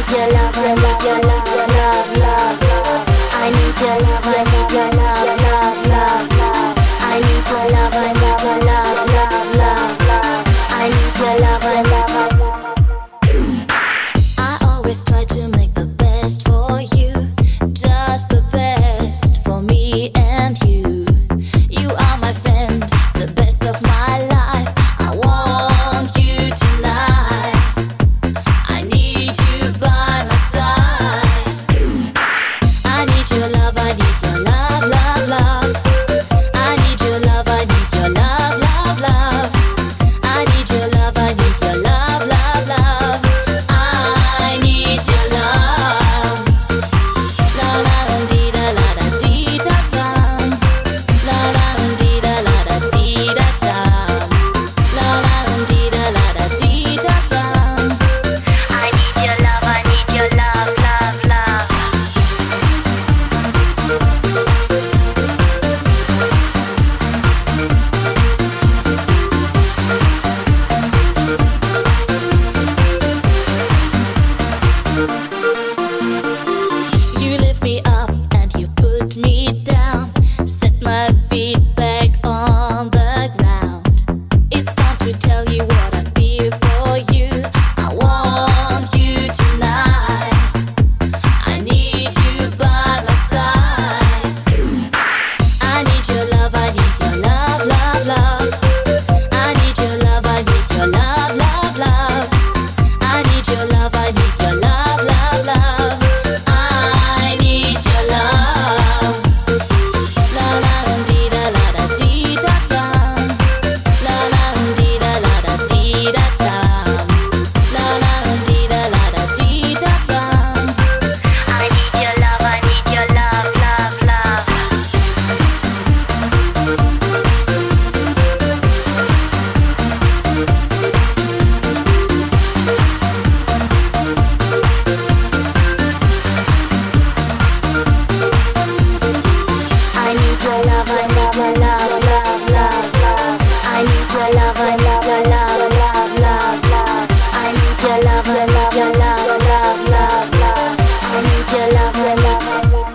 need your love, I need your love, love, love, love. I need your love, I need your love, love, love, love. I need your love, I need your love, love, love, love. I need your love, I love, I always try to make the best for you, just the best for me and you. You are my friend, the best of my life. I want you tonight. I need you by my side. I need your love, I need your love, love, love. I need your love, I need your love, love, love. I need your love, I need your love, love, love. I need your love. La la dee da la da dee da dum. La la dee da la da dee da dum. La la dee da la da dee da dum. I need your love, I need your love, love, love. You lift me up and you put me down. Set my feet back on the ground. It's time to tell you what I feel for you. I want you tonight. I need you by my side. I need your love, I need your love, love, love. I need your love, I need your love, love, love. I need your love, I need your love, love, love. I need your love. La la dee da la da dee da dum. La la dee da la da dee da dum. La la dee da la da dee da dum. I need your love, I need your love, love, love. I need your love, I need your love, love, love, love. I need your love, I need your love, love, love, love. I need your love, I need your love, love, love, love. I need your love, I love.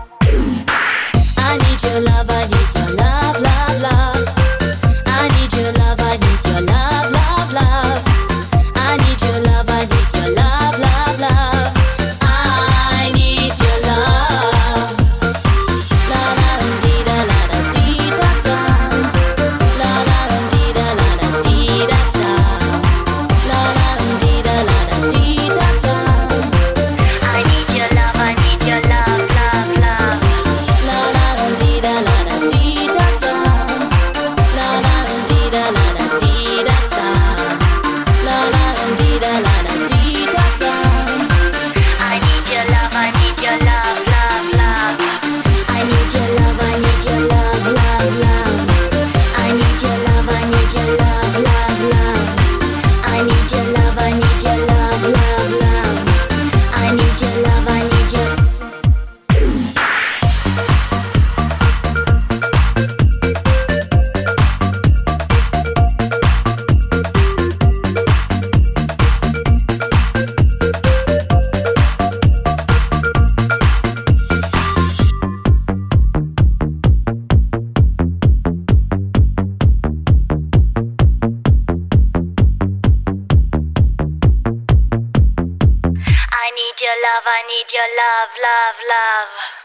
I need your love, I need your love, love, love. I need your love, I need your love, love, love. I need your love, I need your love, love, love. I need your love. La la dee da la da dee da dum. La la dee da la da dee da dum. La la dee da la da dee da dum. I need your love, I need your love, love, love. La la dee da la da dee da dum. La la dee da la da dee da dum. La la dee da la da dee da dum. I need your love, I need your love, love, love. I need your love, I need your love, love, love. I need your love, I need your love, love, love. I need your love, I need your love, love, love. I need your love, I need your. I need your love, I need your love, love, love.